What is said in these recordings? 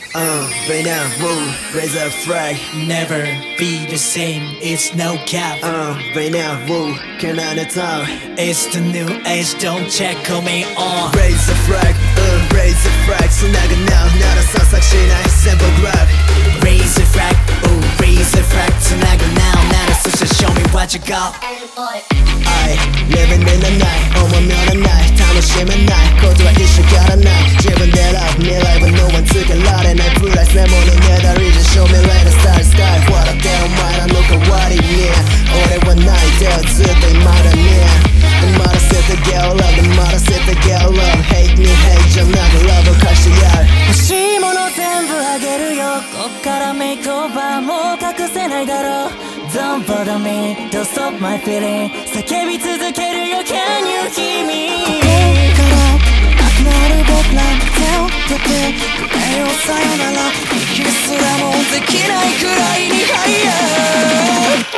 Right now, woo, raise a flag. Never be the same, it's no cap. Right now, woo, can I talk? It's the new age, don't check on me on. Raise a flag, raise a flag. So now, 나라 상상시나 sample grab. Raise a flag, oh raise a flag. tonight now, 나라 수시 show me what you got. I living in the night, 오만면한 night,楽しみないことは一緒からない自分で選ぶ未来は no one つけられないプライスメモにねだりじゃ show me right the star sky 笑ってお前らの代わりに俺は泣いてよずっと今だね黙らせて get love 黙らせて get love hate me hate じゃなく love を貸してやる欲しいもの全部あげるよこっからメイクオーバーもう隠せないだろう Don't bother me, don't stop my feeling 叫び続けるよ Can you hear me ここからなくなる僕らの手を取ってくれよさよなら息すらもできないくらいに Higher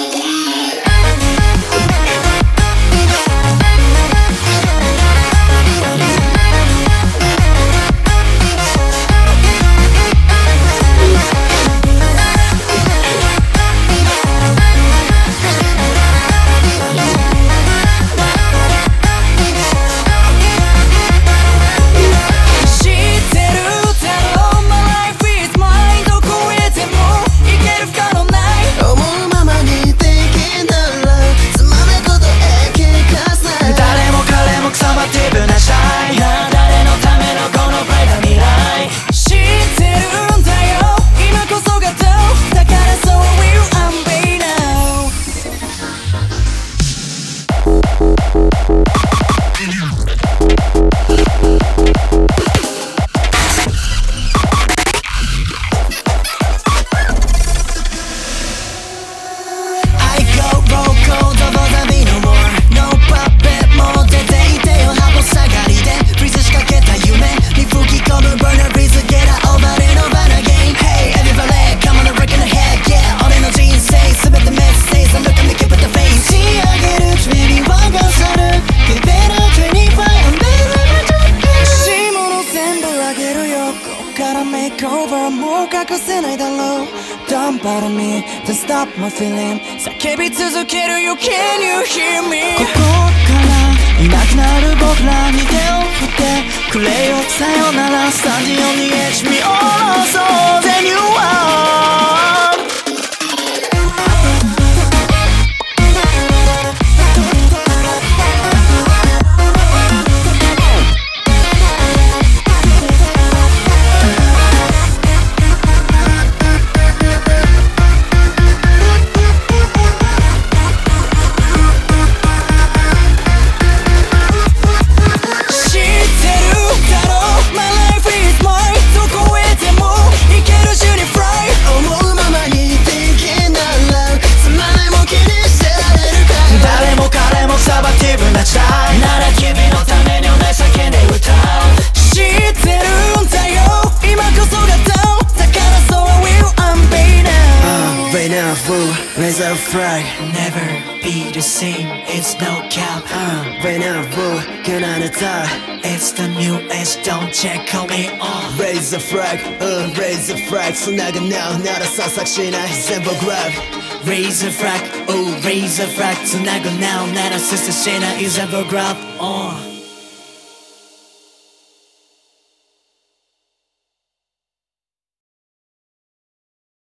Makeover もう隠せないだろう Don't bother me, don't stop my feeling 叫び続けるよ Can you hear me ここからいなくなる僕らに手を振ってくれよさよならスタジオに H me all so then you are Raise a flag Never be the same, it's no cap. Right now, woo, can I talk? It's the new age, don't check on me on. Raise a flag, raise a flag. So now, 나라 상상시나 sample grab. Raise a flag, oh raise a flag. tonight now, 나라 sister Shayna is ever grab on.